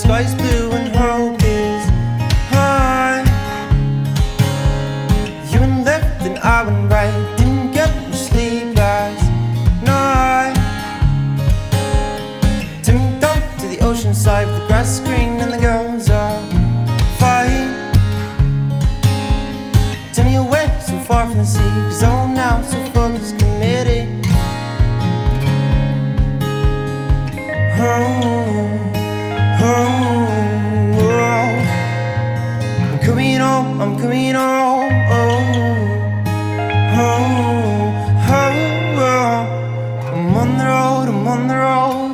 sky's blue and hope is high. You went left and I went right, didn't get much sleep last night. Took me down to the ocean side with the grass green and the girls are fine. Tell me away so far from the sea, 'cause all now so focused, committed. Oh, oh, oh. I'm coming home, I'm coming home. Oh, oh, oh, oh. I'm on the road, I'm on the road.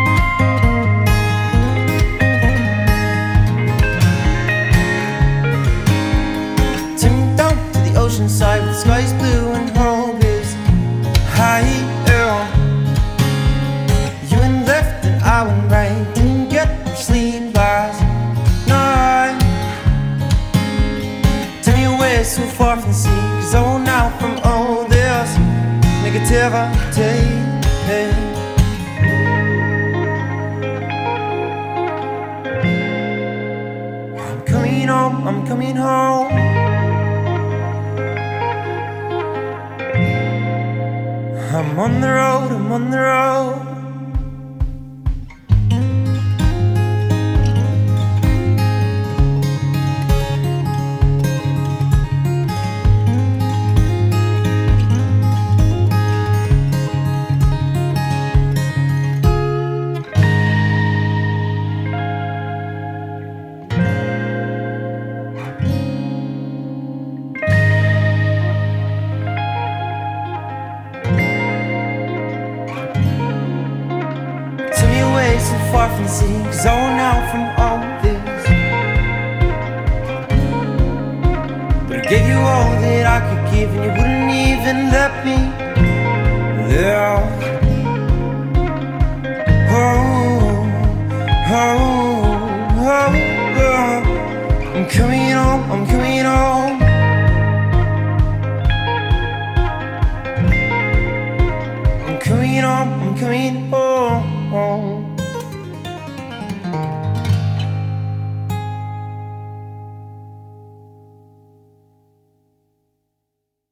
Take me down to the ocean side where the sky's blue and hope is high. You went left and I went right, didn't get much sleep last night. Tell me away so far from the sea, 'cause all now from all this negativity. I'm coming home, I'm coming home. I'm on the road, I'm on the road. So far from the sea, 'cause all now from all this. But I gave you all that I could give, and you wouldn't even let me there. Oh, oh, oh, oh. I'm coming home, I'm coming home. I'm coming home, I'm coming home.